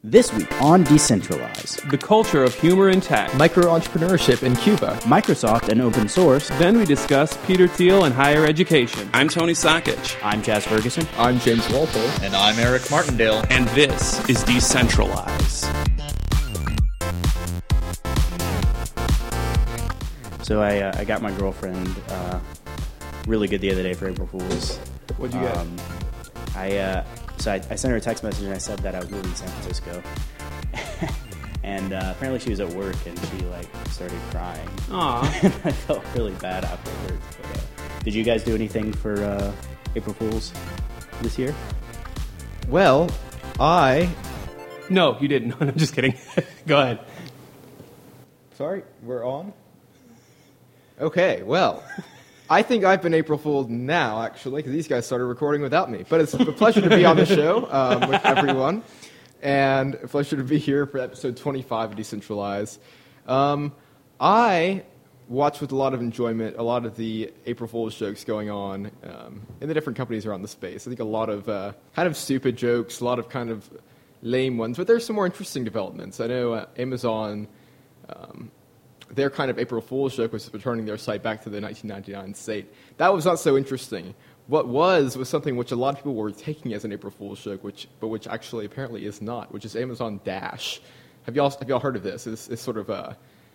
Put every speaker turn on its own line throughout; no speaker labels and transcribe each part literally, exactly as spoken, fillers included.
This week on Decentralize,
the culture of humor in tech,
micro-entrepreneurship in Cuba,
Microsoft and open source.
Then we discuss Peter Thiel and higher education.
I'm Tony Sakic.
I'm Chaz Ferguson.
I'm James Walpole.
And I'm Eric Martindale.
And this is Decentralize.
So I, uh, I got my girlfriend uh, really good the other day for April Fool's.
What'd you
um, get? I uh, so I, I sent her a text message and I said that I was moving to San Francisco, and uh, apparently she was at work and she like started crying.
Aww.
And I felt really bad afterwards. But, uh, did you guys do anything for uh, April Fool's this year?
Well, I...
No, you didn't. No, I'm just kidding. Go ahead.
Sorry, we're on? Okay, well, I think I've been April Fooled now, actually, because these guys started recording without me. But it's a pleasure to be on the show um, with everyone, and a pleasure to be here for episode twenty-five of Decentralize. Um, I watched with a lot of enjoyment a lot of the April Fool's jokes going on um, in the different companies around the space. I think a lot of uh, kind of stupid jokes, a lot of kind of lame ones, but there's some more interesting developments. I know uh, Amazon... Um, their kind of April Fool's joke was returning their site back to the nineteen ninety-nine state. That was not so interesting. What was was something which a lot of people were taking as an April Fool's joke, which but which actually apparently is not, which is Amazon Dash. Have y'all have y'all heard of this? It's, it's sort of a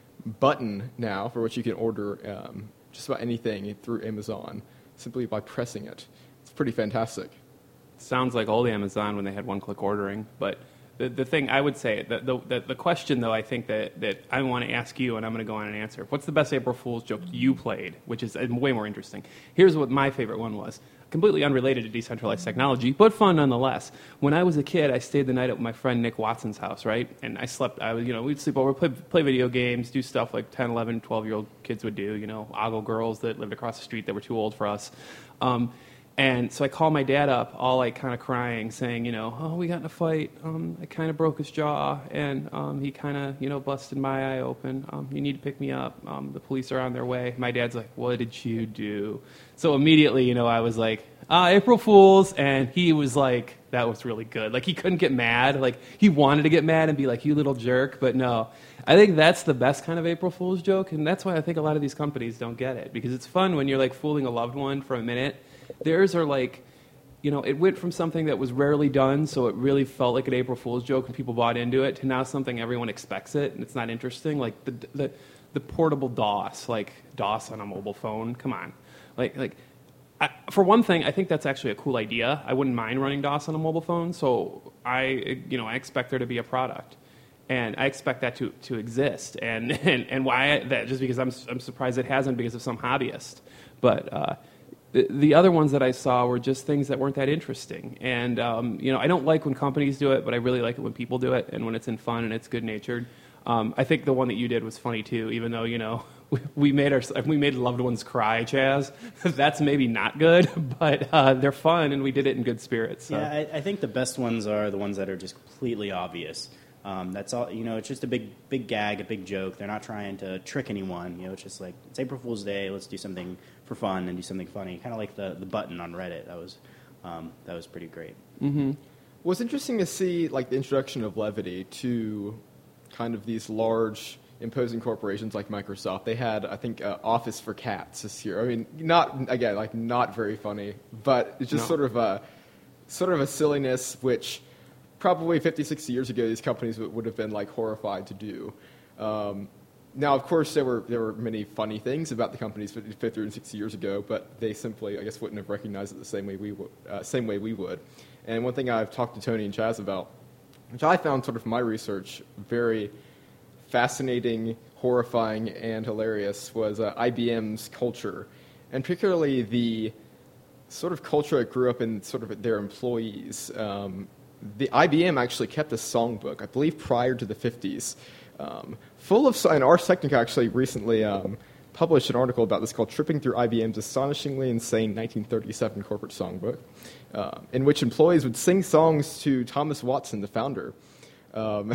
button now for which you can order um, just about anything through Amazon simply by pressing it. It's pretty fantastic.
Sounds like old Amazon when they had one-click ordering, but the the thing I would say, the the, the question though, I think that, that I want to ask you, and I'm going to go on and answer. What's the best April Fool's joke you played? Which is way more interesting. Here's what my favorite one was. Completely unrelated to decentralized technology, but fun nonetheless. When I was a kid, I stayed the night at my friend Nick Watson's house, right? And I slept, I was, you know, we'd sleep over, play, play video games, do stuff like ten, eleven, twelve-year-old kids would do, you know, ogle girls that lived across the street that were too old for us. Um, And so I called my dad up, all like kind of crying, saying, you know, oh, we got in a fight. Um, I kind of broke his jaw, and um, he kind of, you know, busted my eye open. Um, you need to pick me up. Um, the police are on their way. My dad's like, what did you do? So immediately, you know, I was like, ah, April Fool's, and he was like, that was really good. Like, he couldn't get mad. Like, he wanted to get mad and be like, you little jerk, but no. I think that's the best kind of April Fool's joke, and that's why I think a lot of these companies don't get it, because it's fun when you're like fooling a loved one for a minute. Theirs are like, you know, it went from something that was rarely done, so it really felt like an April Fool's joke and people bought into it, to now something everyone expects it, and it's not interesting. Like the the, the portable DOS, like DOS on a mobile phone. Come on. Like, like I, for one thing, I think that's actually a cool idea. I wouldn't mind running DOS on a mobile phone, so I, you know, I expect there to be a product. And I expect that to, to exist. And, and, and why that, just because I'm, I'm surprised it hasn't because of some hobbyist. But, uh, the other ones that I saw were just things that weren't that interesting. And, um, you know, I don't like when companies do it, but I really like it when people do it and when it's in fun and it's good-natured. Um, I think the one that you did was funny, too, even though, you know, we, we made our we made loved ones cry, Chaz. That's maybe not good, but uh, they're fun, and we did it in good spirits. So.
Yeah, I, I think the best ones are the ones that are just completely obvious. Um, that's all, you know, it's just a big, big gag, a big joke. They're not trying to trick anyone. You know, it's just like, it's April Fool's Day. Let's do something for fun and do something funny. Kind of like the, the button on Reddit. That was, um, that was pretty great.
Mm-hmm.
Well, it's interesting to see, like, the introduction of levity to kind of these large, imposing corporations like Microsoft. They had, I think, uh, Office for Cats this year. I mean, not, again, like, not very funny, but it's just no. sort of a, sort of a silliness which... Probably fifty, sixty years ago, these companies would have been like horrified to do. Um, now, of course, there were there were many funny things about the companies fifty or sixty years ago, but they simply, I guess, wouldn't have recognized it the same way we would. Uh, same way we would. And one thing I've talked to Tony and Chaz about, which I found sort of from my research very fascinating, horrifying, and hilarious, was uh, I B M's culture, and particularly the sort of culture that grew up in sort of their employees. Um, The I B M actually kept a songbook, I believe, prior to the fifties, um, full of. And Ars Technica actually recently um, published an article about this called "Tripping Through I B M's Astonishingly Insane nineteen thirty-seven Corporate Songbook," uh, in which employees would sing songs to Thomas Watson, the founder, um,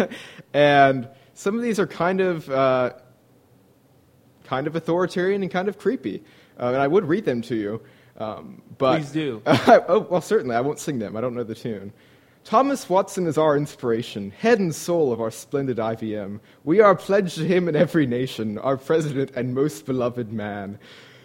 and some of these are kind of uh, kind of authoritarian and kind of creepy, uh, and I would read them to you. Um, but,
Please do.
Uh, oh, well, certainly. I won't sing them. I don't know the tune. Thomas Watson is our inspiration, head and soul of our splendid I B M. We are pledged to him in every nation, our president and most beloved man.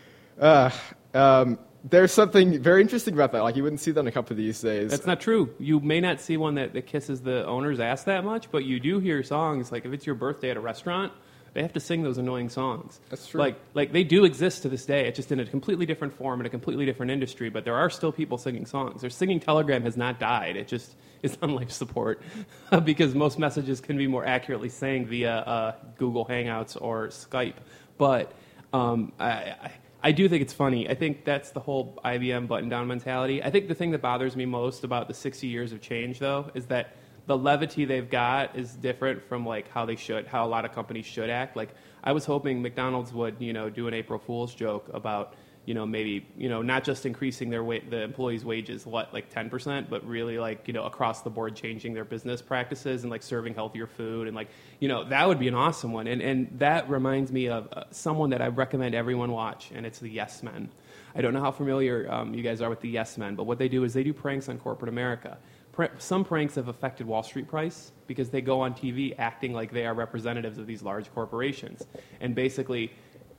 Uh, um, there's something very interesting about that. Like, you wouldn't see that in a company these days.
That's not true. You may not see one that, that kisses the owner's ass that much, but you do hear songs, like if it's your birthday at a restaurant, they have to sing those annoying songs.
That's true.
Like, like they do exist to this day. It's just in a completely different form, in a completely different industry, but there are still people singing songs. Their singing telegram has not died. It just is on life support because most messages can be more accurately sang via uh, Google Hangouts or Skype. But um, I, I, I do think it's funny. I think that's the whole I B M button-down mentality. I think the thing that bothers me most about the sixty years of change, though, is that the levity they've got is different from like how they should, how a lot of companies should act. Like I was hoping McDonald's would, you know, do an April Fool's joke about, you know, maybe, you know, not just increasing their wa- the employees' wages, what, like ten percent, but really like, you know, across the board changing their business practices and like serving healthier food and like, you know, that would be an awesome one. And and that reminds me of uh, someone that I recommend everyone watch, and it's the Yes Men. I don't know how familiar um, you guys are with the Yes Men, but what they do is they do pranks on corporate America. Some pranks have affected Wall Street price because they go on T V acting like they are representatives of these large corporations and basically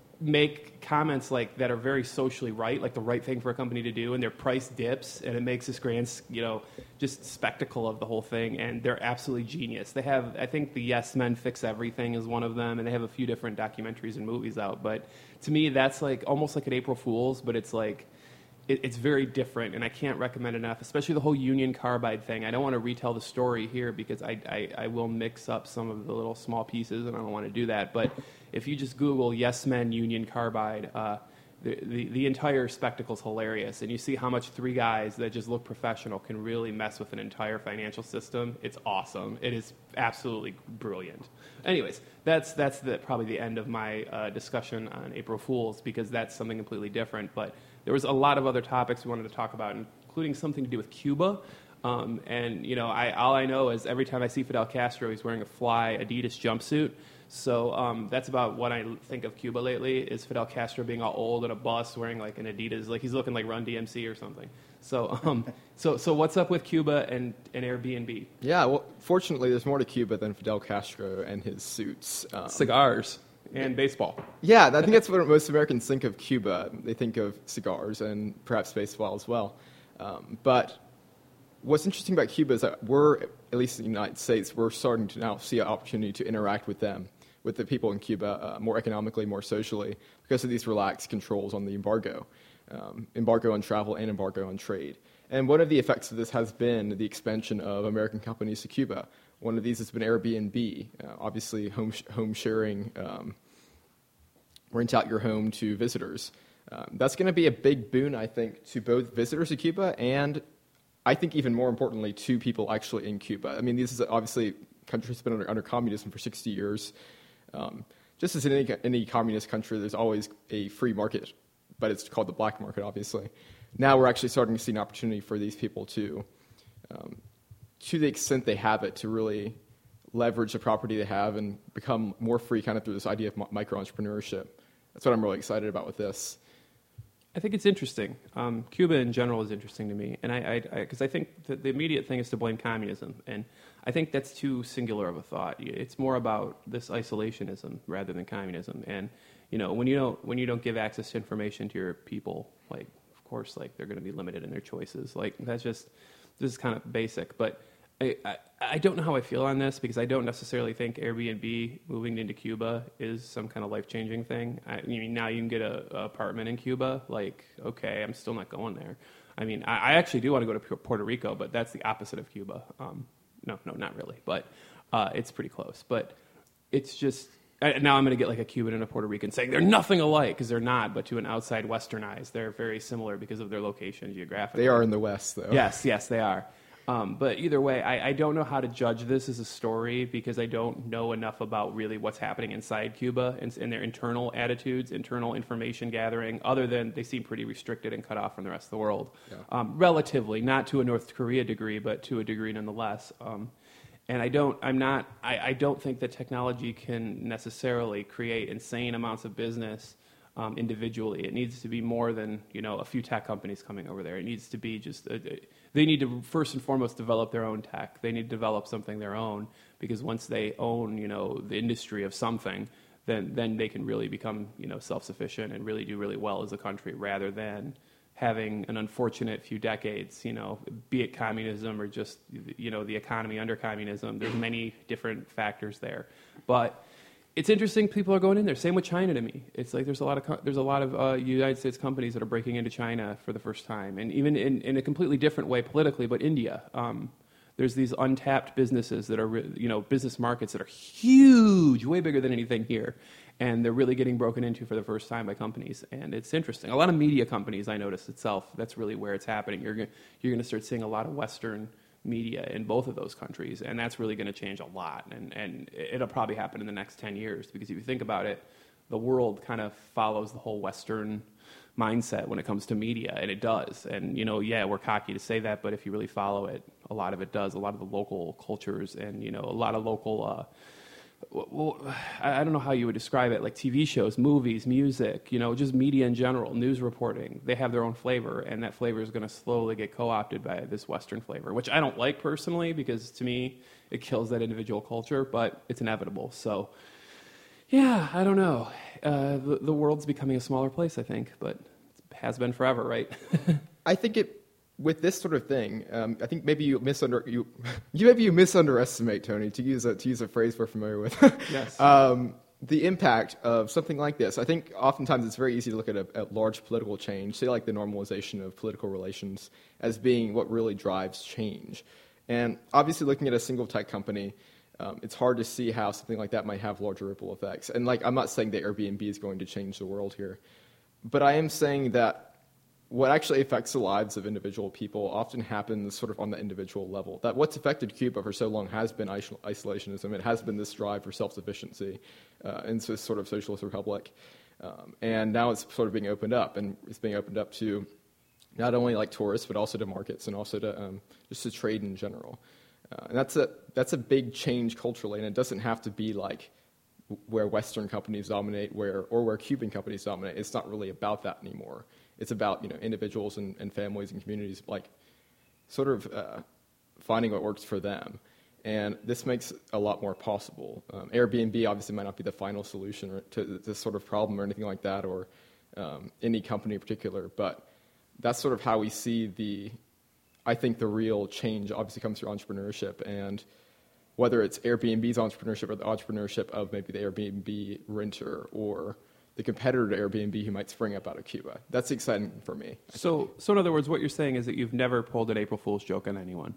make comments like that are very socially right, like the right thing for a company to do, and their price dips, and it makes this grand, you know, just spectacle of the whole thing, and they're absolutely genius. They have, I think the Yes Men Fix Everything is one of them, and they have a few different documentaries and movies out, but to me that's like almost like an April Fool's, but it's like, it's very different, and I can't recommend it enough, especially the whole Union Carbide thing. I don't want to retell the story here because I, I, I will mix up some of the little small pieces, and I don't want to do that. But if you just Google Yes Men Union Carbide, uh, the, the, the entire spectacle is hilarious, and you see how much three guys that just look professional can really mess with an entire financial system. It's awesome. It is absolutely brilliant. Anyways, that's that's the, probably the end of my uh, discussion on April Fools because that's something completely different. But there was a lot of other topics we wanted to talk about, including something to do with Cuba. Um, and, you know, I, all I know is every time I see Fidel Castro, he's wearing a fly Adidas jumpsuit. So um, that's about what I think of Cuba lately, is Fidel Castro being all old in a bus wearing, like, an Adidas. Like, he's looking like Run D M C or something. So um, so so what's up with Cuba and, and Airbnb?
Yeah, well, fortunately, there's more to Cuba than Fidel Castro and his suits. Um,
Cigars. And baseball.
Yeah, I think that's what most Americans think of Cuba. They think of cigars and perhaps baseball as well. Um, but what's interesting about Cuba is that we're, at least in the United States, we're starting to now see an opportunity to interact with them, with the people in Cuba, uh, more economically, more socially, because of these relaxed controls on the embargo, um, embargo on travel and embargo on trade. And one of the effects of this has been the expansion of American companies to Cuba. One of these has been Airbnb, uh, obviously home sh- home sharing, um, rent out your home to visitors. Um, that's going to be a big boon, I think, to both visitors to Cuba and, I think even more importantly, to people actually in Cuba. I mean, this is obviously a country that's been under, under communism for sixty years. Um, just as in any, any communist country, there's always a free market, but it's called the black market, obviously. Now we're actually starting to see an opportunity for these people to, um, to the extent they have it, to really leverage the property they have and become more free kind of through this idea of micro-entrepreneurship. That's what I'm really excited about with this.
I think it's interesting. Um, Cuba in general is interesting to me, and I, because I, I, I think that the immediate thing is to blame communism, and I think that's too singular of a thought. It's more about this isolationism rather than communism. And you know, when you don't when you don't give access to information to your people, like of course, like they're going to be limited in their choices. Like that's just this is kind of basic, but. I, I, I don't know how I feel on this because I don't necessarily think Airbnb moving into Cuba is some kind of life-changing thing. I mean, now you can get a, a apartment in Cuba. Like, okay, I'm still not going there. I mean, I, I actually do want to go to Puerto Rico, but that's the opposite of Cuba. Um, no, no, not really, but uh, it's pretty close. But it's just I, now I'm going to get like a Cuban and a Puerto Rican saying they're nothing alike because they're not, but to an outside Western eyes, they're very similar because of their location geographically.
They are in the West, though.
Yes, yes, they are. Um, but either way, I, I don't know how to judge this as a story because I don't know enough about really what's happening inside Cuba and, and their internal attitudes, internal information gathering, other than they seem pretty restricted and cut off from the rest of the world.
Yeah.
Um, relatively, not to a North Korea degree, but to a degree nonetheless. Um, and I don't, I'm not, I, I don't think that technology can necessarily create insane amounts of business um, individually. It needs to be more than, you know, a few tech companies coming over there. It needs to be just a, they need to first and foremost develop their own tech. They need to develop something their own, because once they own, you know, the industry of something, then then they can really become, you know, self-sufficient and really do really well as a country, rather than having an unfortunate few decades, you know, be it communism or just, you know, the economy under communism. There's many different factors there. But it's interesting people are going in there. Same with China to me. It's like there's a lot of co- there's a lot of uh, United States companies that are breaking into China for the first time, and even in, in a completely different way politically. But India, um, there's these untapped businesses that are re- you know business markets that are huge, way bigger than anything here, and they're really getting broken into for the first time by companies. And it's interesting. A lot of media companies, I notice itself. That's really where it's happening. You're gonna, you're going to start seeing a lot of Western media in both of those countries, and that's really going to change a lot, and and it'll probably happen in the next ten years, because if you think about it, the world kind of follows the whole Western mindset when it comes to media, and it does. And you know, yeah, we're cocky to say that, but if you really follow it, a lot of it does. A lot of the local cultures, and you know, a lot of local uh well, I don't know how you would describe it, like T V shows, movies, music, you know, just media in general, news reporting. They have their own flavor, and that flavor is going to slowly get co-opted by this Western flavor, which I don't like personally, because to me it kills that individual culture, but it's inevitable. So, yeah, I don't know. Uh, the, the world's becoming a smaller place, I think, but it has been forever, right?
I think it, with this sort of thing, um, I think maybe you misunder you, you maybe you misunderestimate, Tony, to use a to use a phrase we're familiar with.
Yes.
um, the impact of something like this. I think oftentimes it's very easy to look at a at large political change, say like the normalization of political relations, as being what really drives change. And obviously, looking at a single tech company, um, it's hard to see how something like that might have larger ripple effects. And like, I'm not saying that Airbnb is going to change the world here, but I am saying that what actually affects the lives of individual people often happens sort of on the individual level. That what's affected Cuba for so long has been isolationism. It has been this drive for self-sufficiency uh, in this sort of socialist republic. Um, and now it's sort of being opened up, and it's being opened up to not only like tourists, but also to markets, and also to um, just to trade in general. Uh, and that's a that's a big change culturally, and it doesn't have to be like where Western companies dominate, where or where Cuban companies dominate. It's not really about that anymore. It's about, you know, individuals and, and families and communities, like sort of uh, finding what works for them. And this makes a lot more possible. Um, Airbnb obviously might not be the final solution to this sort of problem or anything like that, or um, any company in particular, but that's sort of how we see the, I think the real change obviously comes through entrepreneurship, and whether it's Airbnb's entrepreneurship or the entrepreneurship of maybe the Airbnb renter or the competitor to Airbnb who might spring up out of Cuba. That's exciting for me.
So, so in other words, what you're saying is that you've never pulled an April Fool's joke on anyone.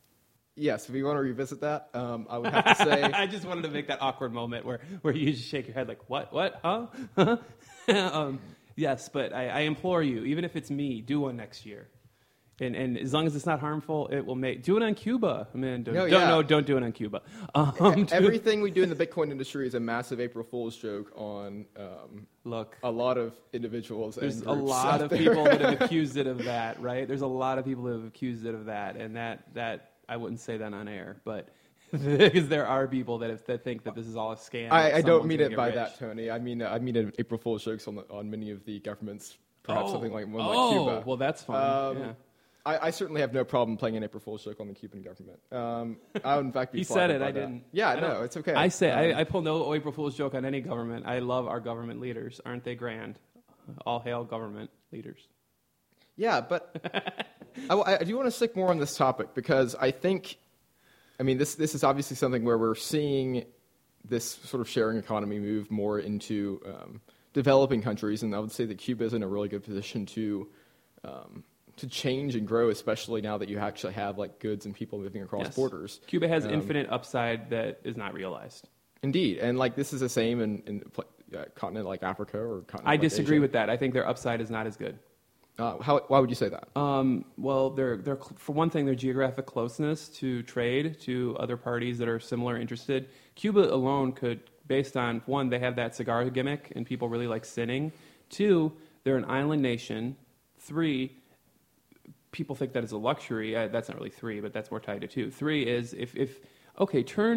Yes, if you want to revisit that, um, I would have to say...
I just wanted to make that awkward moment where, where you just shake your head like, what, what, huh? um, yes, but I, I implore you, even if it's me, do one next year. And, and as long as it's not harmful, it will make... Do it on Cuba. I mean, don't,
no,
don't,
yeah.
no, don't do it on Cuba. Um,
Everything we do in the Bitcoin industry is a massive April Fool's joke on um,
Look,
a lot of individuals.
there's
and
a
groups
lot
out
of
there.
people that have accused it of that, right? There's a lot of people that have accused it of that, and that, that I wouldn't say that on air, but because there are people that, have, that think that this is all a scam.
I, I don't
someone's
mean
gonna
it
get
by
rich.
that, Tony. I mean, I mean uh, April Fool's jokes on the, on many of the governments, perhaps
Oh,
something like one
oh,
like Cuba.
well, that's fine.
Um,
yeah.
I, I certainly have no problem playing an April Fool's joke on the Cuban government. Um, I would, in fact, be
He
flattered
said it.
by
I
that.
didn't.
Yeah,
I don't-
no, it's okay.
I say
Um,
I, I pull no April Fool's joke on any government. I love our government leaders. Aren't they grand? All hail government leaders.
Yeah, but I, I do want to stick more on this topic because I think, I mean, this this is obviously something where we're seeing this sort of sharing economy move more into um, developing countries, and I would say that Cuba is in a really good position to um, to change and grow, especially now that you actually have like goods and people moving across
Yes.
borders.
Cuba has
Um,
infinite upside that is not realized.
Indeed, and like this is the same in, in pl- uh, continent like Africa or continent
I
like
disagree
Asia.
with that. I think their upside is not as good.
Uh, how, why would you say that?
Um, well, they're, they're, for one thing, their geographic closeness to trade, to other parties that are similar interested. Cuba alone could, based on, one, they have that cigar gimmick, and people really like sinning. Two, they're an island nation. Three, people think that is a luxury. Uh, that's not really three, but that's more tied to two. Three is, if, if okay, turn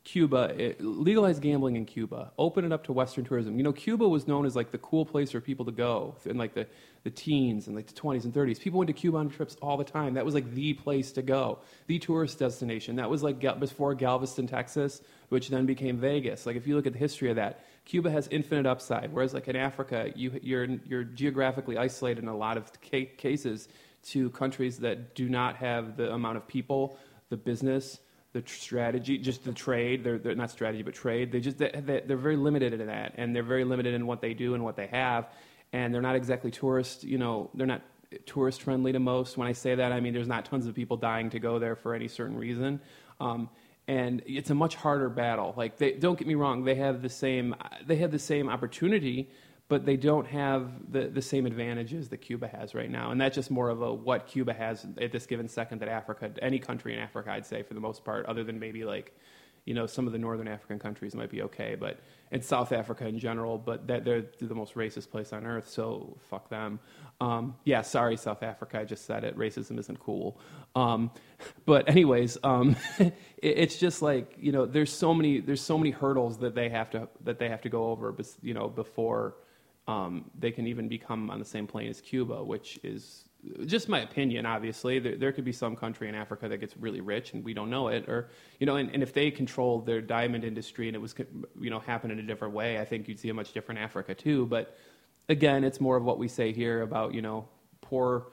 Cuba, it, legalize gambling in Cuba, open it up to Western tourism. You know, Cuba was known as like the cool place for people to go in like the, the teens and like the twenties and thirties. People went to Cuba on trips all the time. That was like the place to go, the tourist destination. That was like before Galveston, Texas, which then became Vegas. Like if you look at the history of that, Cuba has infinite upside. Whereas like in Africa, you, you're you're geographically isolated in a lot of ca- cases to countries that do not have the amount of people, the business, the tr- strategy, just the trade. They're, they're not strategy, but trade. They just they, they're very limited in that, and they're very limited in what they do and what they have, and they're not exactly tourist. You know, they're not tourist friendly to most. When I say that, I mean there's not tons of people dying to go there for any certain reason, um, and it's a much harder battle. Like, they, don't get me wrong, they have the same they have the same opportunity, but they don't have the, the same advantages that Cuba has right now. And that's just more of a what Cuba has at this given second that Africa, any country in Africa, I'd say, for the most part, other than maybe like, you know, some of the northern African countries might be okay, but and South Africa in general, but that they're the most racist place on earth, so fuck them. Um, yeah, sorry, South Africa, I just said it. Racism isn't cool. Um, but anyways, um, it, it's just like, you know, there's so many there's so many hurdles that they have to that they have to go over, you know, before Um, they can even become on the same plane as Cuba, which is just my opinion, obviously. There, there could be some country in Africa that gets really rich and we don't know it. Or, you know, and, and if they controlled their diamond industry and it was, you know, happen in a different way, I think you'd see a much different Africa too. But again, it's more of what we say here about, you know, poor,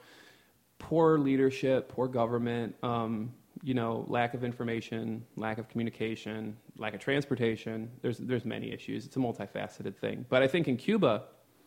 poor leadership, poor government, um, you know, lack of information, lack of communication, lack of transportation. There's, there's many issues. It's a multifaceted thing. But I think in Cuba,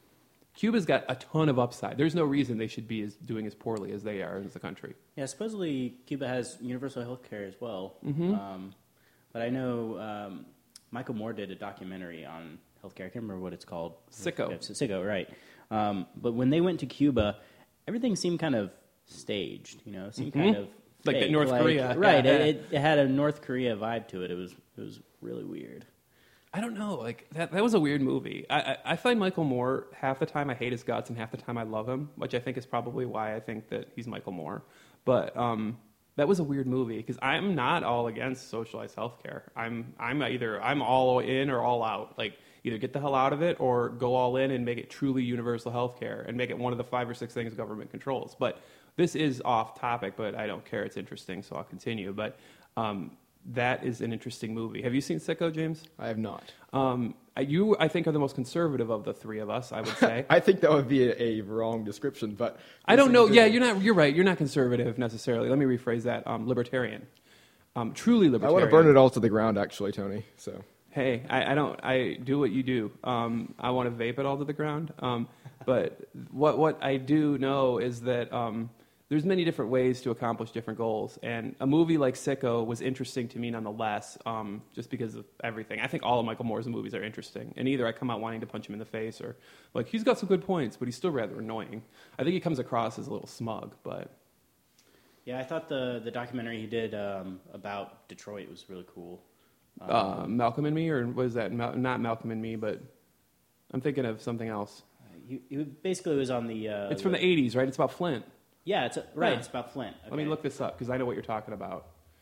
Cuba's got a ton of upside. There's no reason they should be as, doing as poorly as they are as a country.
Yeah, supposedly Cuba has universal health care as well.
Mm-hmm.
Um, but I know um, Michael Moore did a documentary on healthcare. I can't remember what it's called.
Sicko.
Yeah, Sicko, right. Um, but when they went to Cuba, everything seemed kind of staged, you know, it seemed
Mm-hmm.
kind of
Like
fake.
the North
like,
Korea.
Right,
Yeah.
it, it had a North Korea vibe to it. It was, it was really weird.
I don't know. Like that, that was a weird movie. I, I, I find Michael Moore, half the time I hate his guts and half the time I love him, which I think is probably why I think that he's Michael Moore. But um, that was a weird movie because I'm not all against socialized healthcare. I'm I'm either I'm all in or all out. Like either get the hell out of it or go all in and make it truly universal healthcare and make it one of the five or six things government controls. But this is off topic, but I don't care. It's interesting, so I'll continue. But um, that is an interesting movie. Have you seen Sicko, James?
I have not.
Um, you, I think, are the most conservative of the three of us, I would say.
I think that would be a, a wrong description, but
I don't know. Yeah, you're not. You're right. You're not conservative necessarily. Let me rephrase that. Um, libertarian, um, truly libertarian.
I want to burn it all to the ground, actually, Tony. So
hey, I, I don't. I do what you do. Um, I want to vape it all to the ground. Um, but what what I do know is that um, there's many different ways to accomplish different goals, and a movie like Sicko was interesting to me nonetheless, um, just because of everything. I think all of Michael Moore's movies are interesting, and either I come out wanting to punch him in the face, or like he's got some good points, but he's still rather annoying. I think he comes across as a little smug, but
Yeah, I thought the, the documentary he did um, about Detroit was really cool. Um,
uh, Malcolm and Me, or was that Mal- not Malcolm and Me, but I'm thinking of something else.
he, he basically was on the... Uh,
It's from the eighties, right? It's about Flint.
Yeah, it's a, right.
Yeah.
It's about Flint. Okay.
Let me look this up because I know what you're talking about.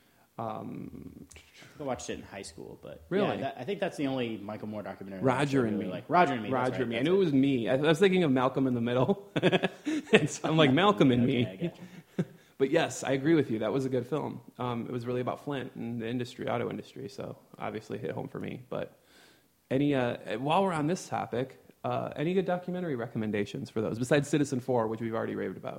Um,
I watched it in high school, but
Really?
yeah, that, I think that's the only Michael Moore documentary. that I
Roger
really
and Me.
Like Roger and Me. that's
Roger
right,
and Me. I
that's
knew it
right.
was me. I, I was thinking of Malcolm in the Middle. And so I'm like, Malcolm and
Okay,
Me.
I gotcha.
But yes, I agree with you. That was a good film. Um, it was really about Flint and the industry, auto industry. So obviously hit home for me. But any uh, while we're on this topic, uh, any good documentary recommendations for those besides Citizen Four, which we've already raved about?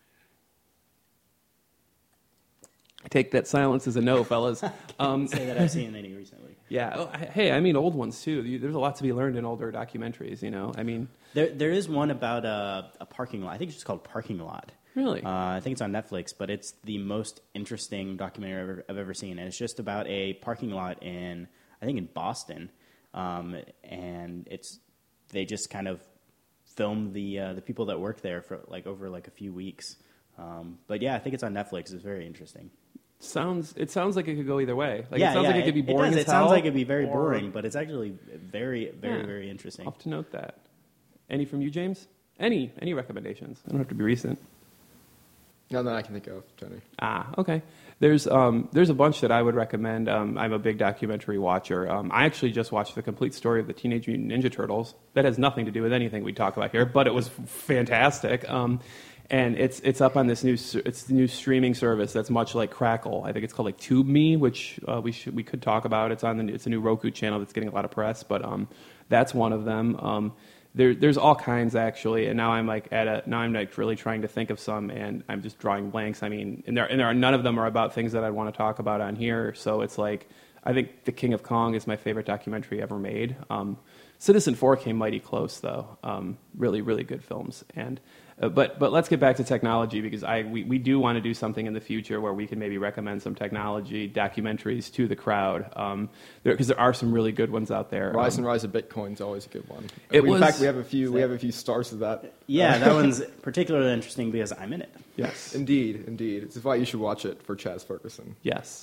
I take that silence as a no, fellas. Um,
Say that I've seen any recently.
yeah. Oh, I- hey, I mean old ones too. You- There's a lot to be learned in older documentaries. You know, I mean,
There, there is one about a, a parking lot. I think it's just called Parking Lot.
really.
Uh, I think it's on Netflix, but it's the most interesting documentary I've ever, I've ever seen. And it's just about a parking lot in, I think, in Boston, um, and it's they just kind of filmed the uh, the people that work there for like over like a few weeks. Um, but yeah, I think it's on Netflix. It's very interesting.
Sounds. It sounds like it could go either way. Like
yeah,
it sounds
yeah,
like it could be boring.
It, does.
as
It sounds
hell,
like it'd be very
or-
boring, but it's actually very, very,
Yeah.
very interesting.
I'll have to note that. Any from you, James? Any any recommendations? I don't have to be recent.
None that I can think of, Tony.
Ah, okay. There's um, there's a bunch that I would recommend. Um, I'm a big documentary watcher. Um, I actually just watched the complete story of the Teenage Mutant Ninja Turtles. That has nothing to do with anything we talk about here, but it was fantastic. Um, and it's it's up on this new it's the new streaming service that's much like Crackle. I think it's called like TubeMe, which uh, we should we could talk about. It's on the it's a new Roku channel that's getting a lot of press, but um, that's one of them. Um, There, there's all kinds actually, and now I'm like at a now I'm like really trying to think of some, and I'm just drawing blanks. I mean, and there and there are none of them are about things that I'd want to talk about on here. So it's like I think The King of Kong is my favorite documentary ever made. Um, Citizen Four came mighty close though. Um, really, really good films. And uh, but but let's get back to technology because I we, we do want to do something in the future where we can maybe recommend some technology documentaries to the crowd because um, there, there are some really good ones out there.
Rise
um,
and Rise of Bitcoin is always a good one.
It
we,
was,
in fact, we have a few we have a few stars of that.
Yeah, that one's particularly interesting because I'm in it.
Yes,
Indeed, indeed. It's why you should watch it for Chaz Ferguson.
yes.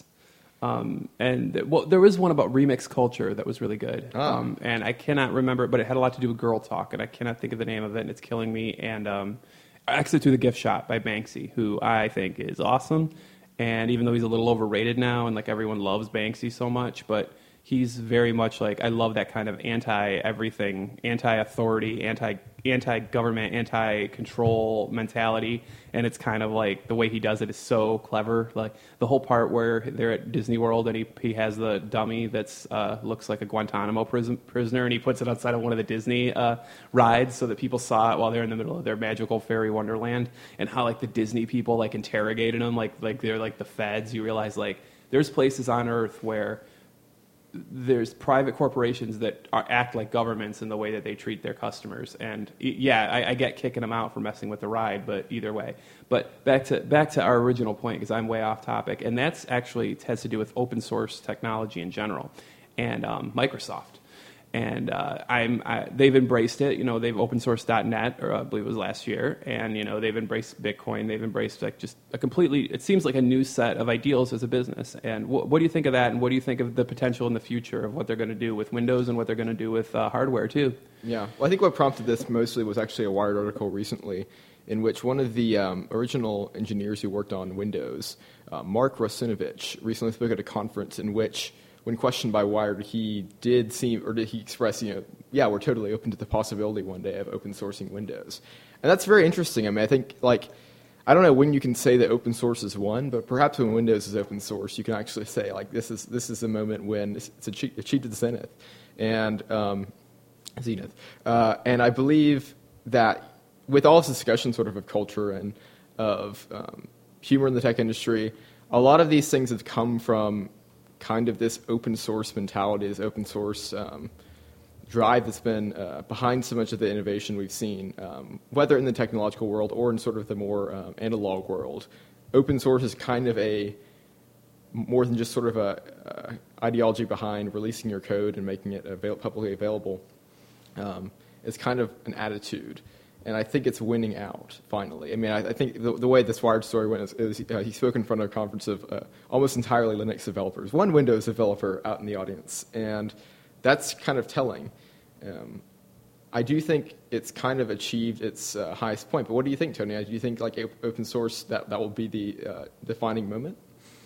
Um, and th- well, there was one about remix culture that was really good.
Ah.
Um, and I cannot remember, but it had a lot to do with girl talk, and I cannot think of the name of it, and it's killing me. And um, Exit to the Gift Shop by Banksy, who I think is awesome. And even though he's a little overrated now, and like everyone loves Banksy so much, but he's very much like I love that kind of anti-everything, anti-authority, anti anti-government, anti-control mentality. And it's kind of like the way he does it is so clever. Like the whole part where they're at Disney World and he he has the dummy that's uh, looks like a Guantanamo prison, prisoner, and he puts it outside of one of the Disney uh, rides so that people saw it while they're in the middle of their magical fairy wonderland. And how like the Disney people like interrogated him like like they're like the feds. You realize like there's places on Earth where there's private corporations that are, act like governments in the way that they treat their customers. And yeah, I, I get kicking them out for messing with the ride, but either way. But back to back to our original point, because I'm way off topic, and that's actually has to do with open source technology in general, and um, Microsoft. And uh, I'm, I, they've embraced it. You know, they've open sourced dot net, or I believe it was last year, and you know they've embraced Bitcoin. They've embraced like just a completely. It seems like a new set of ideals as a business. And wh- what do you think of that? And what do you think of the potential in the future of what they're going to do with Windows and what they're going to do with uh, hardware too?
Yeah, well, I think what prompted this mostly was actually a Wired article recently, in which one of the um, original engineers who worked on Windows, uh, Mark Russinovich, recently spoke at a conference in which, when questioned by Wired, he did seem, or did he express, you know, yeah, we're totally open to the possibility one day of open sourcing Windows. And that's very interesting. I mean, I think, like, I don't know when you can say that open source is one, but perhaps when Windows is open source, you can actually say, like, this is this is a moment when it's, it's achieved, achieved its zenith. And, um, zenith. Uh, and I believe that with all this discussion sort of of culture and of um, humor in the tech industry, a lot of these things have come from kind of this open source mentality, this open source um, drive that's been uh, behind so much of the innovation we've seen, um, whether in the technological world or in sort of the more um, analog world. Open source is kind of a, more than just sort of a uh, ideology behind releasing your code and making it avail- publicly available. Um, it's kind of an attitude. And I think it's winning out, finally. I mean, I, I think the, the way this Wired story went is, is uh, he spoke in front of a conference of uh, almost entirely Linux developers, one Windows developer out in the audience, and that's kind of telling. Um, I do think it's kind of achieved its uh, highest point, but what do you think, Tony? Do you think, like, open source, that, that will be the uh, defining moment?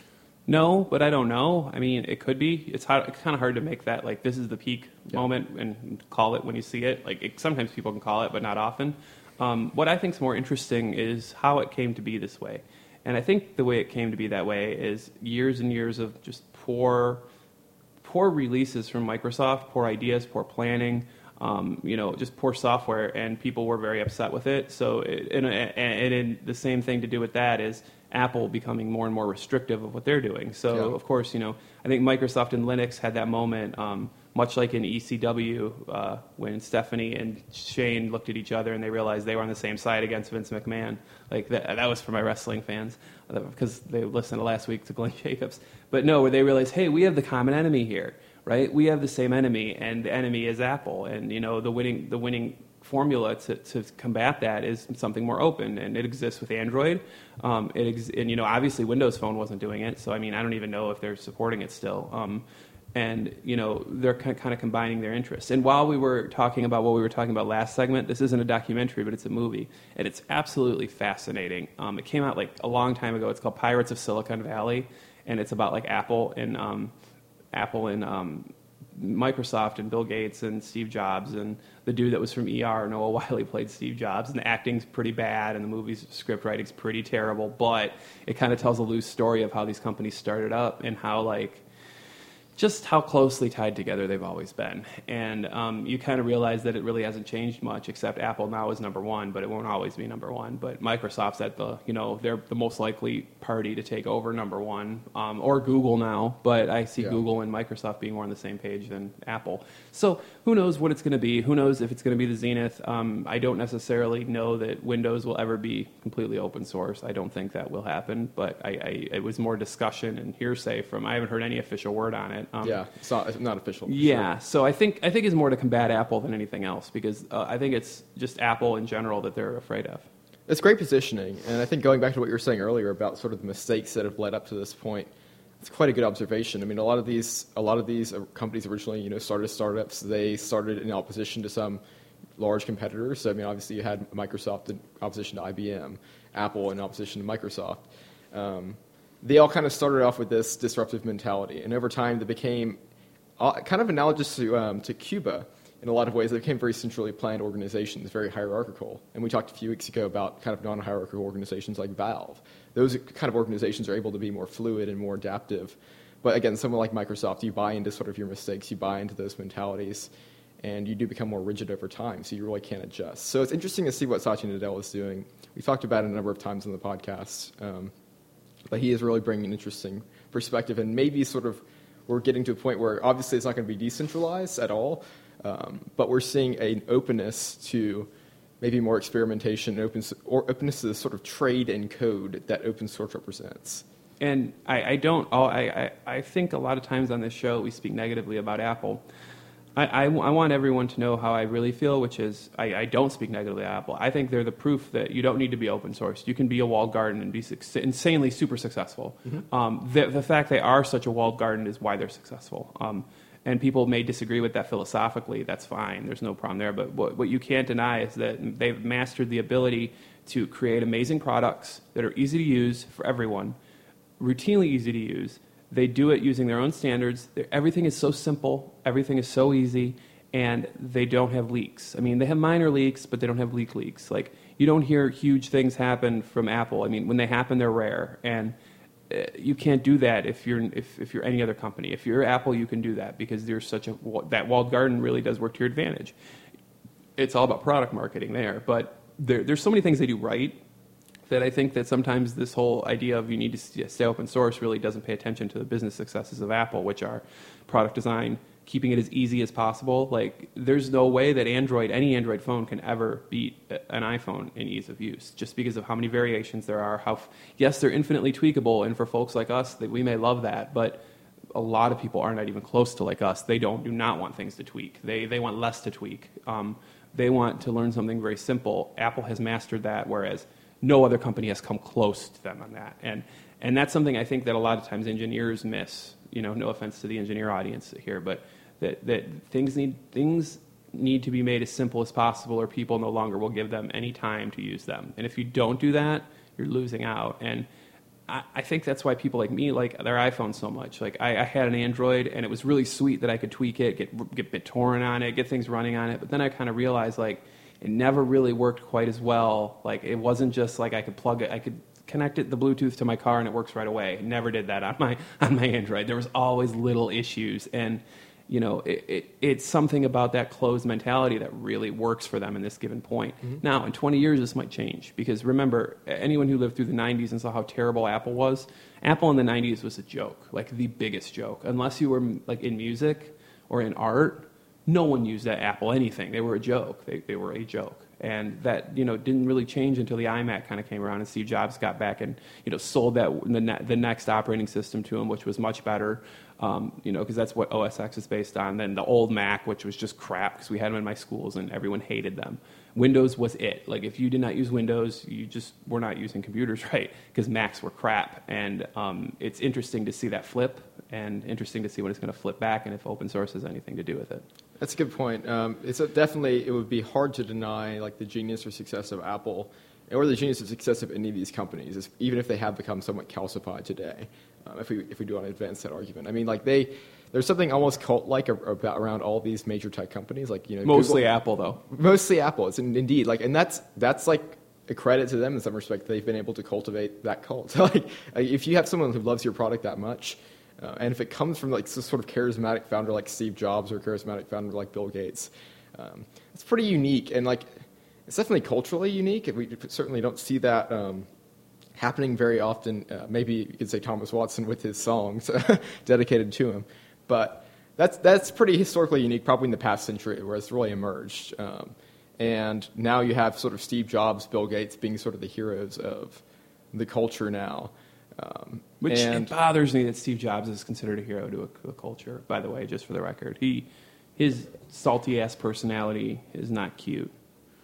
No, but I don't know. I mean, it could be. It's, hard, it's kind of hard to make that, like, this is the peak yeah. moment and call it when you see it. Like, it, sometimes people can call it, but not often. Um, what I think is more interesting is how it came to be this way. And I think the way it came to be that way is years and years of just poor, poor releases from Microsoft, poor ideas, poor planning, um, you know, just poor software, and people were very upset with it. So, it, and, and, and the same thing to do with that is Apple becoming more and more restrictive of what they're doing. So, yeah. of course, you know, I think Microsoft and Linux had that moment, um, much like in E C W, uh, when Stephanie and Shane looked at each other and they realized they were on the same side against Vince McMahon. Like, that, that was for my wrestling fans, because they listened to last week to Glenn Jacobs. But no, where they realized, hey, we have the common enemy here, right? We have the same enemy, and the enemy is Apple. And, you know, the winning the winning formula to, to combat that is something more open, and it exists with Android. Um, it ex- and you know, obviously Windows Phone wasn't doing it, so I mean, I don't even know if they're supporting it still. Um, And, you know, they're kind of combining their interests. And while we were talking about what we were talking about last segment, this isn't a documentary, but it's a movie. And it's absolutely fascinating. Um, it came out like a long time ago. It's called Pirates of Silicon Valley. And it's about like Apple and um, Apple and um, Microsoft and Bill Gates and Steve Jobs. And the dude that was from E R, Noah Wiley, played Steve Jobs. And the acting's pretty bad and the movie's script writing's pretty terrible. But it kind of tells a loose story of how these companies started up and how like just how closely tied together they've always been. And um, you kind of realize that it really hasn't changed much, except Apple now is number one, but it won't always be number one. But Microsoft's at the, you know, they're the most likely party to take over number one, um, or Google now, but I see
yeah.
Google and Microsoft being more on the same page than Apple. So who knows what it's going to be? Who knows if it's going to be the Zenith? Um, I don't necessarily know that Windows will ever be completely open source. I don't think that will happen, but I, I, it was more discussion and hearsay from, I haven't heard any official word on it. Um,
yeah, it's not, it's not official.
Yeah,
sure.
so I think I think it's more to combat Apple than anything else, because uh, I think it's just Apple in general that they're afraid of.
It's great positioning, and I think going back to what you were saying earlier about sort of the mistakes that have led up to this point, it's quite a good observation. I mean, a lot of these a lot of these companies originally, you know, started as startups. They started in opposition to some large competitors. So, I mean, obviously you had Microsoft in opposition to I B M, Apple in opposition to Microsoft. Um, they all kind of started off with this disruptive mentality, and over time they became uh, kind of analogous to um, to Cuba in a lot of ways. They became very centrally planned organizations, very hierarchical. And we talked a few weeks ago about kind of non-hierarchical organizations like Valve. Those kind of organizations are able to be more fluid and more adaptive. But again, someone like Microsoft, you buy into sort of your mistakes, you buy into those mentalities, and you do become more rigid over time, so you really can't adjust. So it's interesting to see what Satya Nadella is doing. We talked about it a number of times on the podcast. Um, But he is really bringing an interesting perspective, and maybe sort of we're getting to a point where obviously it's not going to be decentralized at all, um, but we're seeing an openness to maybe more experimentation, and open, or openness to the sort of trade and code that open source represents.
And I, I don't, oh, I, I, I think a lot of times on this show we speak negatively about Apple. I, I, I want everyone to know how I really feel, which is I, I don't speak negatively of Apple. I think they're the proof that you don't need to be open source. You can be a walled garden and be su- insanely super successful. Mm-hmm. Um, the, the fact they are such a walled garden is why they're successful. Um, and people may disagree with that philosophically. That's fine. There's no problem there. But what, what you can't deny is that they've mastered the ability to create amazing products that are easy to use for everyone, routinely easy to use. They do it using their own standards. Everything is so simple. Everything is so easy. And they don't have leaks. I mean, they have minor leaks, but they don't have leak leaks. Like, you don't hear huge things happen from Apple. I mean, when they happen, they're rare. And uh, you can't do that if you're if, if you're any other company. If you're Apple, you can do that because there's such a that walled garden really does work to your advantage. It's all about product marketing there. But there, there's so many things they do right that I think that sometimes this whole idea of you need to stay open source really doesn't pay attention to the business successes of Apple, which are product design, keeping it as easy as possible. Like, there's no way that Android, any Android phone can ever beat an iPhone in ease of use, just because of how many variations there are. How, yes, they're infinitely tweakable, and for folks like us, that we may love that, but a lot of people are not even close to like us. They don't do not want things to tweak. They they want less to tweak. Um, they want to learn something very simple. Apple has mastered that, whereas no other company has come close to them on that. And and that's something I think that a lot of times engineers miss. You know, no offense to the engineer audience here, but that, that things need things need to be made as simple as possible, or people no longer will give them any time to use them. And if you don't do that, you're losing out. And I, I think that's why people like me like their iPhone so much. Like, I, I had an Android, and it was really sweet that I could tweak it, get get BitTorrent on it, get things running on it. But then I kind of realized, like, it never really worked quite as well. Like, it wasn't just like I could plug it, I could connect it, the Bluetooth to my car, and it works right away. It never did that on my on my Android. There was always little issues, and you know, it, it, it's something about that closed mentality that really works for them in this given point. Mm-hmm. Now, in twenty years, this might change, because remember, anyone who lived through the nineties and saw how terrible Apple was, Apple in the nineties was a joke, like the biggest joke. Unless you were like in music or in art, no one used that Apple anything. They were a joke. They they were a joke. And that, you know, didn't really change until the iMac kind of came around and Steve Jobs got back and, you know, sold that the, ne- the next operating system to him, which was much better, um, you know, because that's what O S X is based on. Then the old Mac, which was just crap because we had them in my schools and everyone hated them. Windows was it. Like, if you did not use Windows, you just were not using computers right, because Macs were crap. And um, it's interesting to see that flip. and interesting to see when it's going to flip back and if open source has anything to do with it.
That's a good point. Um, it's a, definitely, it would be hard to deny like the genius or success of Apple or the genius or success of any of these companies, even if they have become somewhat calcified today, um, if we if we do want to advance that argument. I mean, like they, there's something almost cult-like about around all these major tech companies, like, you know,
Mostly
Google,
Apple, though.
Mostly Apple. It's in, indeed like, and that's that's like a credit to them in some respect. They've been able to cultivate that cult. Like, if you have someone who loves your product that much, uh, and if it comes from like some sort of charismatic founder like Steve Jobs or charismatic founder like Bill Gates, um, it's pretty unique, and like it's definitely culturally unique. We certainly don't see that um, happening very often. Uh, maybe you could say Thomas Watson with his songs dedicated to him, but that's that's pretty historically unique, probably in the past century, where it's really emerged. Um, and now you have sort of Steve Jobs, Bill Gates being sort of the heroes of the culture now. Um,
Which
and
it bothers me that Steve Jobs is considered a hero to a, a culture, by the way, just for the record. He, his salty-ass personality is not cute.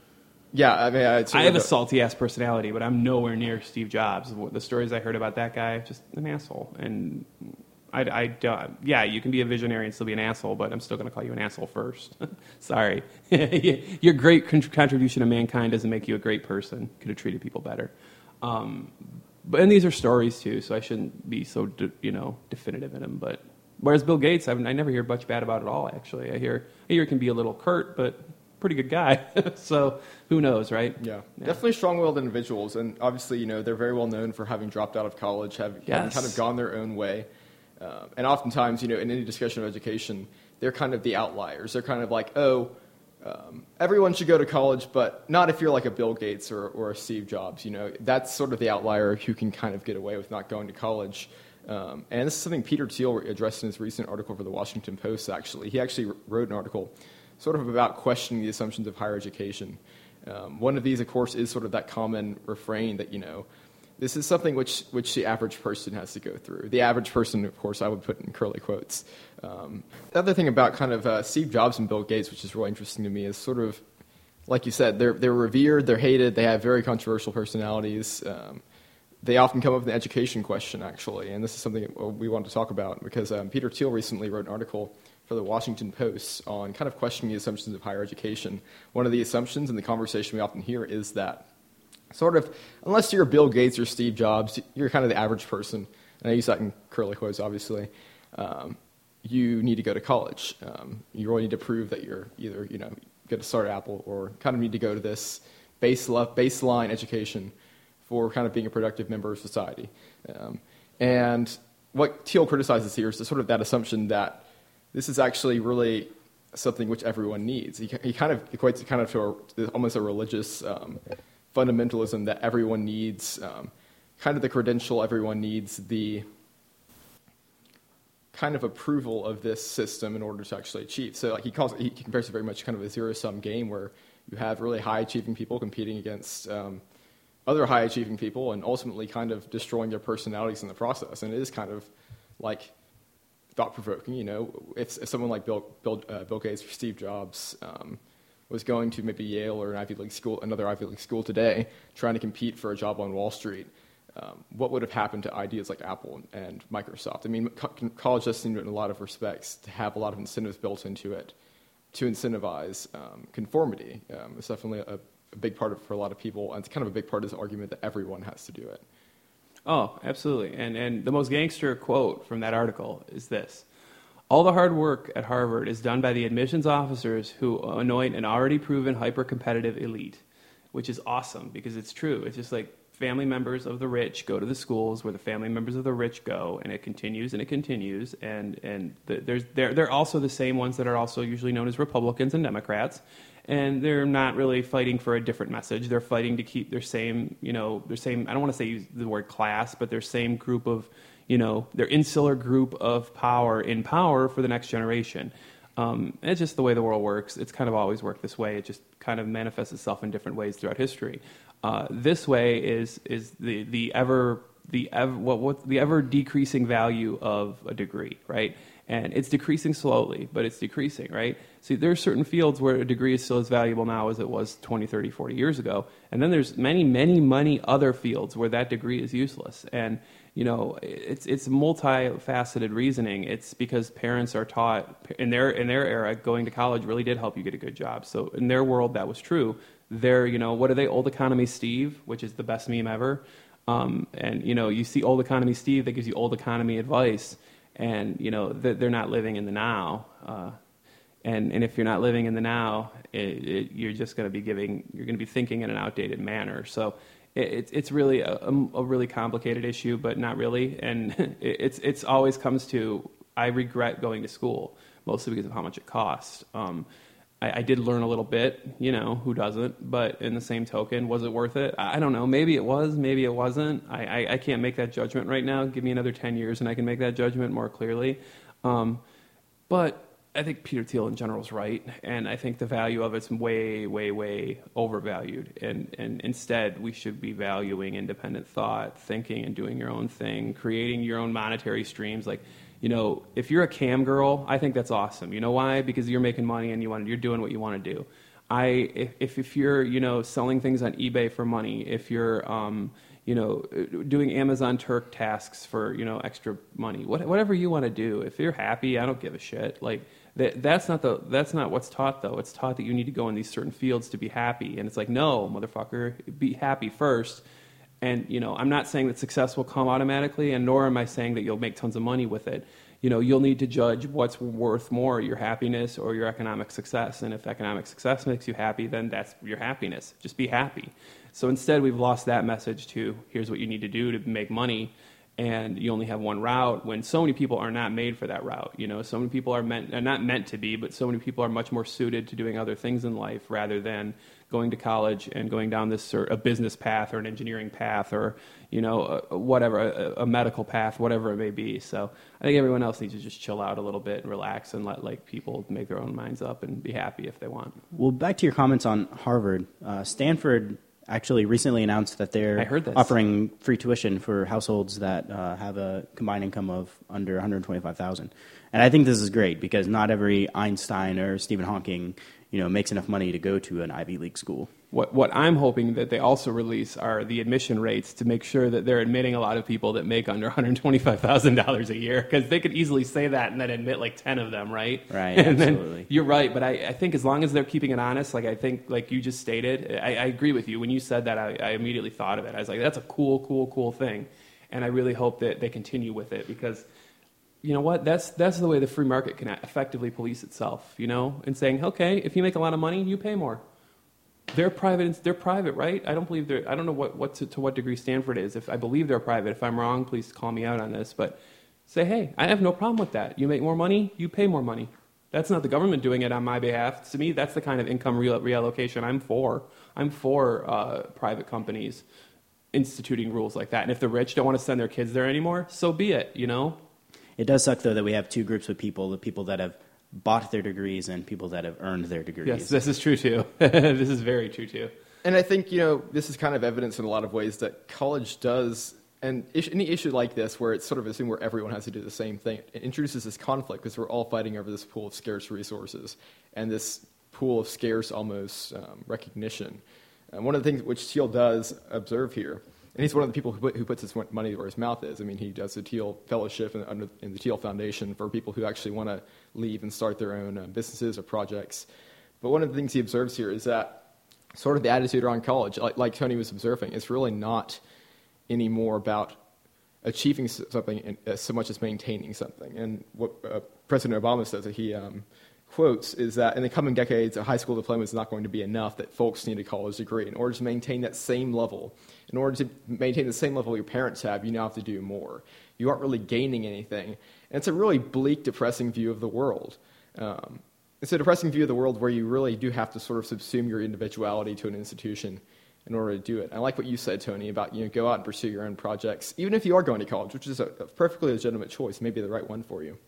Yeah, I mean, I,
I have a salty-ass personality, but I'm nowhere near Steve Jobs. The stories I heard about that guy, just an asshole. And I, I don't, yeah, you can be a visionary and still be an asshole, but I'm still going to call you an asshole first. Sorry. Your great con- contribution to mankind doesn't make you a great person. Could have treated people better. Um, but and these are stories, too, so I shouldn't be so, de- you know, definitive in them. But whereas Bill Gates, I, I never hear much bad about it at all, actually. I hear, I hear it can be a little curt, but pretty good guy. So who knows, right?
Yeah.
yeah.
Definitely strong-willed individuals. And obviously, you know, they're very well known for having dropped out of college, have,
Yes.
having kind of gone their own way. Uh, and oftentimes, you know, in any discussion of education, they're kind of the outliers. They're kind of like, oh, um, everyone should go to college, but not if you're like a Bill Gates or, or a Steve Jobs. You know, that's sort of the outlier who can kind of get away with not going to college. Um, and this is something Peter Thiel addressed in his recent article for the Washington Post, actually. He actually wrote an article sort of about questioning the assumptions of higher education. Um, one of these, of course, is sort of that common refrain that, you know, this is something which, which the average person has to go through. The average person, of course, I would put in curly quotes. Um, the other thing about kind of uh, Steve Jobs and Bill Gates, which is really interesting to me, is sort of, like you said, they're, they're revered, they're hated, they have very controversial personalities. Um, they often come up with an education question, actually, and this is something we want to talk about because um, Peter Thiel recently wrote an article for the Washington Post on kind of questioning the assumptions of higher education. One of the assumptions in the conversation we often hear is that sort of, unless you're Bill Gates or Steve Jobs, you're kind of the average person, and I use that in curly quotes, obviously, um, you need to go to college. Um, you really need to prove that you're either, you know, get to start at Apple or kind of need to go to this base baseline education for kind of being a productive member of society. Um, and what Thiel criticizes here is the sort of that assumption that this is actually really something which everyone needs. He, he kind of equates it kind of to a, almost a religious um, fundamentalism that everyone needs, um, kind of the credential everyone needs, the kind of approval of this system in order to actually achieve. So like he calls it, he compares it very much kind of a zero-sum game where you have really high-achieving people competing against um, other high-achieving people and ultimately kind of destroying their personalities in the process. And it is kind of like thought-provoking, you know, if, if someone like Bill, Bill, uh, Bill Gates or Steve Jobs um, was going to maybe Yale or an Ivy League school, another Ivy League school today, trying to compete for a job on Wall Street, um, what would have happened to ideas like Apple and Microsoft? I mean, co- college does seem, in a lot of respects, to have a lot of incentives built into it to incentivize um, conformity. Um, it's definitely a, a big part of for a lot of people, and it's kind of a big part of this argument that everyone has to do it.
Oh, absolutely. And and the most gangster quote from that article is this: all the hard work at Harvard is done by the admissions officers who anoint an already proven hyper-competitive elite, which is awesome because it's true. It's just like family members of the rich go to the schools where the family members of the rich go, and it continues and it continues. And and the, there's they're they're also the same ones that are also usually known as Republicans and Democrats. And they're not really fighting for a different message. They're fighting to keep their same, you know, their same, I don't want to say use the word class, but their same group of, you know, their insular group of power in power for the next generation. Um, it's just the way the world works. It's kind of always worked this way. It just kind of manifests itself in different ways throughout history. Uh, this way is is the the ever the ever what what the ever decreasing value of a degree, right? And it's decreasing slowly, but it's decreasing, right? See, there are certain fields where a degree is still as valuable now as it was twenty, thirty, forty years ago. And then there's many, many, many other fields where that degree is useless. And you know, it's it's multifaceted reasoning. It's because parents are taught in their in their era, going to college really did help you get a good job. So in their world, that was true. They're, you know, what are they? Old Economy Steve, which is the best meme ever. Um, and you know, you see Old Economy Steve that gives you old economy advice, and you know they're not living in the now. Uh, and and if you're not living in the now, it, it, you're just going to be giving. You're going to be thinking in an outdated manner. So. It's it's really a, a really complicated issue, but not really. And it's it's always comes to, I regret going to school, mostly because of how much it costs. Um, I, I did learn a little bit, you know, who doesn't? But in the same token, was it worth it? I don't know. Maybe it was, maybe it wasn't. I, I, I can't make that judgment right now. Give me another ten years and I can make that judgment more clearly. Um, but I think Peter Thiel in general is right, and I think the value of it's way, way, way overvalued. And, and instead, we should be valuing independent thought, thinking and doing your own thing, creating your own monetary streams. Like, you know, if you're a cam girl, I think that's awesome. You know why? Because you're making money and you want, you're doing what you want to do. I if if you're, you know, selling things on eBay for money, if you're um, you know, doing Amazon Turk tasks for, you know, extra money, what, whatever you want to do, if you're happy, I don't give a shit. Like that, that's not the that's not what's taught though. It's taught that you need to go in these certain fields to be happy, and it's like, no, motherfucker, be happy first. And you know, I'm not saying that success will come automatically, and nor am I saying that you'll make tons of money with it. You know, you'll need to judge what's worth more, your happiness or your economic success. And if economic success makes you happy, then that's your happiness. Just be happy. So instead, we've lost that message to here's what you need to do to make money, and you only have one route, when so many people are not made for that route. You know, so many people are meant, are not meant to be, but so many people are much more suited to doing other things in life rather than going to college and going down this sort of a business path or an engineering path or, you know, a, whatever, a, a medical path, whatever it may be. So I think everyone else needs to just chill out a little bit and relax and let like people make their own minds up and be happy if they want.
Well, back to your comments on Harvard, uh, Stanford actually recently announced that they're
I heard this.
offering free tuition for households that uh, have a combined income of under one hundred twenty-five thousand dollars. And I think this is great because not every Einstein or Stephen Hawking, you know, makes enough money to go to an Ivy League school.
What what I'm hoping that they also release are the admission rates to make sure that they're admitting a lot of people that make under one hundred twenty-five thousand dollars a year, because they could easily say that and then admit like ten of them, right?
Right,
and
absolutely.
Then, you're right, but I, I think as long as they're keeping it honest, like I think, like you just stated, I, I agree with you. When you said that, I, I immediately thought of it. I was like, that's a cool, cool, cool thing. And I really hope that they continue with it because, you know what, that's that's the way the free market can effectively police itself, you know, and saying, okay, if you make a lot of money, you pay more. They're private. They're private, right? I don't believe they're. I don't know what, what to, to what degree Stanford is. If I believe they're private, if I'm wrong, please call me out on this. But say, hey, I have no problem with that. You make more money, you pay more money. That's not the government doing it on my behalf. To me, that's the kind of income real, reallocation I'm for. I'm for uh, private companies instituting rules like that. And if the rich don't want to send their kids there anymore, so be it. You know.
It does suck though that we have two groups of people: the people that have bought their degrees and people that have earned their degrees.
Yes, this is true too. This is very true too.
And I think, you know, this is kind of evidence in a lot of ways that college does, and any issue like this where it's sort of assumed where everyone has to do the same thing, it introduces this conflict because we're all fighting over this pool of scarce resources and this pool of scarce almost um, recognition. And one of the things which Thiel does observe here, and he's one of the people who, put, who puts his money where his mouth is. I mean, he does the Thiel Fellowship in, under, in the Thiel Foundation for people who actually want to leave and start their own uh, businesses or projects. But one of the things he observes here is that sort of the attitude around college, like, like Tony was observing, it's really not anymore about achieving something in, uh, so much as maintaining something. And what uh, President Obama says that he um, quotes is that in the coming decades, a high school diploma is not going to be enough, that folks need a college degree. In order to maintain that same level, in order to maintain the same level your parents have, you now have to do more. You aren't really gaining anything. And it's a really bleak, depressing view of the world. Um, it's a depressing view of the world where you really do have to sort of subsume your individuality to an institution in order to do it. I like what you said, Tony, about, you know, go out and pursue your own projects, even if you are going to college, which is a, a perfectly legitimate choice, maybe the right one for you.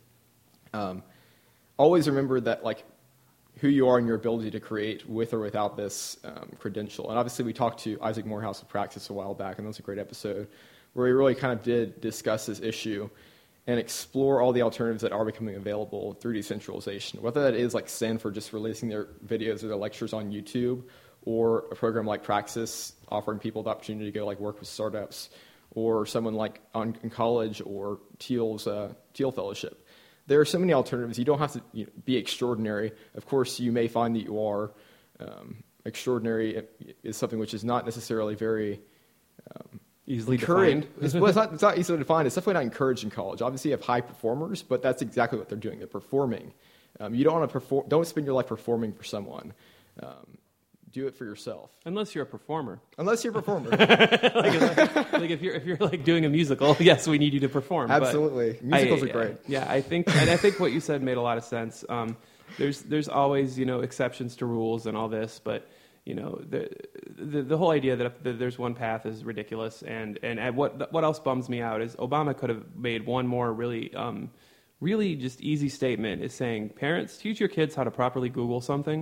Um, always remember that, like, who you are and your ability to create with or without this um, credential. And obviously we talked to Isaac Morehouse of Praxis a while back, and that was a great episode, where we really kind of did discuss this issue and explore all the alternatives that are becoming available through decentralization, whether that is like Stanford just releasing their videos or their lectures on YouTube, or a program like Praxis offering people the opportunity to go like work with startups, or someone like on, in college or Thiel's uh, Thiel Fellowship. There are so many alternatives. You don't have to you know, be extraordinary. Of course, you may find that you are. Um, extraordinary is something which is not necessarily very um,
Easily
encouraged.
defined.
it's, well, it's, not, it's not easily defined. It's definitely not encouraged in college. Obviously, you have high performers, but that's exactly what they're doing. They're performing. Um, you don't want to perform. Don't spend your life performing for someone. Um, do it for yourself.
Unless you're a performer.
Unless you're a performer.
like, if, like if you're if you're like doing a musical, yes, we need you to perform. but
Absolutely, musicals
I,
are great.
Yeah, I think, and I think what you said made a lot of sense. Um, there's there's always you know exceptions to rules and all this, but you know the the, the whole idea that, if, that there's one path is ridiculous. And and what what else bums me out is Obama could have made one more really um, really just easy statement, is saying, parents, teach your kids how to properly Google something.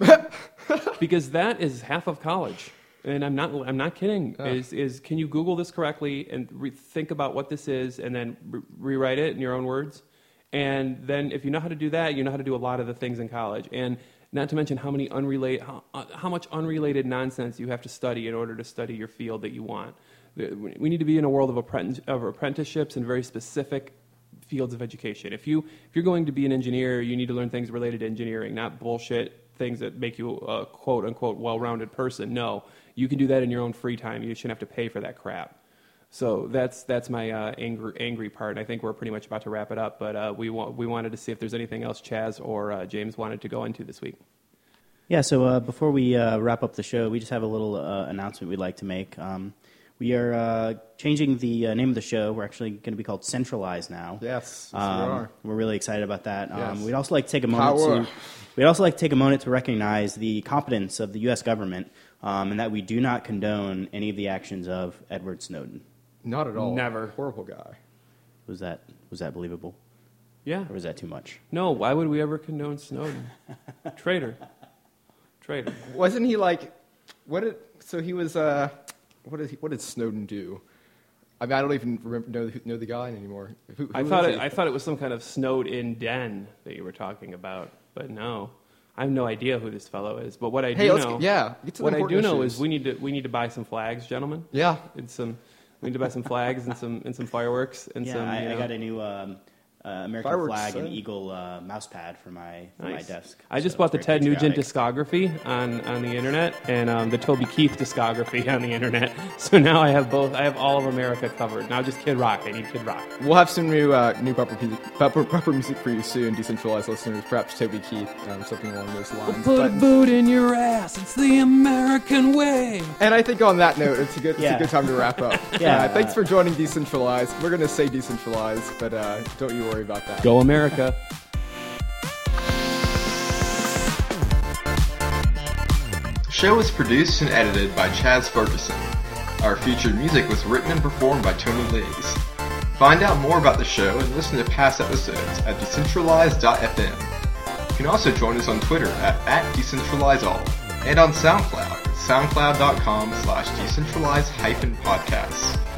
Because that is half of college, and I'm not. I'm not kidding.
Uh.
Is is can you Google this correctly and re- think about what this is, and then re- rewrite it in your own words? And then, if you know how to do that, you know how to do a lot of the things in college. And not to mention how many unrelated, how, how much unrelated nonsense you have to study in order to study your field that you want. We need to be in a world of, apprenti- of apprenticeships and very specific fields of education. If you if you're going to be an engineer, you need to learn things related to engineering, not bullshit things that make you a quote unquote well-rounded person. No, you can do that in your own free time. You shouldn't have to pay for that crap. So that's that's my uh, angry angry part. I think we're pretty much about to wrap it up, but uh, we wa- we wanted to see if there's anything else Chaz or uh, James wanted to go into this week.
Yeah, so uh, before we uh, wrap up the show, we just have a little uh, announcement we'd like to make. Um, we are uh, changing the uh, name of the show. We're actually going to be called Centralize now.
Yes, yes
um,
we are.
We're really excited about that.
Yes.
Um, we'd also like to take a moment
Power.
to we'd also like to take a moment to recognize the competence of the U S government, um, and that we do not condone any of the actions of Edward Snowden.
Not at all.
Never.
Horrible guy.
Was that was that believable,
Yeah.
or was that too much?
No, why would we ever condone Snowden? Traitor. Traitor.
Wasn't he like? What did? So he was. Uh, what did he, What did Snowden do? I mean, I don't even remember know, the- know the guy anymore. Who, who
I
was
thought
he?
it, I thought it was some kind of snowed-in den that you were talking about, but no, I have no idea who this fellow is. But what I
Hey,
do
let's
know,
get, yeah. Get to the
what I do
important
know
issues.
is we need to we need to buy some flags, gentlemen.
Yeah.
And some we need to buy some flags and some and some fireworks and
Yeah,
some.
I,
you know,
I got a new um, uh, American
Fireworks,
flag and
son.
eagle uh, mouse pad for my for
Nice.
my desk.
I just
So
bought the
it's very
Ted Nugent
patriotic.
discography on, on the internet and um, the Toby Keith discography on the internet. So now I have both. I have all of America covered. Now just Kid Rock. I need Kid Rock.
We'll have some new uh, new proper music, proper, proper music for you soon, decentralized listeners. Perhaps Toby Keith, um, something along those lines.
Put a
But-
boot in your ass. It's the American way.
and I think on that note, it's a good, it's
Yeah.
a good time to wrap up.
Yeah.
Uh, thanks for joining Decentralized. We're going to say decentralized, but uh, don't you worry about that.
Go America.
The show was produced and edited by Chaz Ferguson. Our featured music was written and performed by Tony Lees. Find out more about the show and listen to past episodes at decentralized dot f m. You can also join us on Twitter at, at decentralizeall and on SoundCloud at soundcloud dot com slash decentralized hyphen podcasts.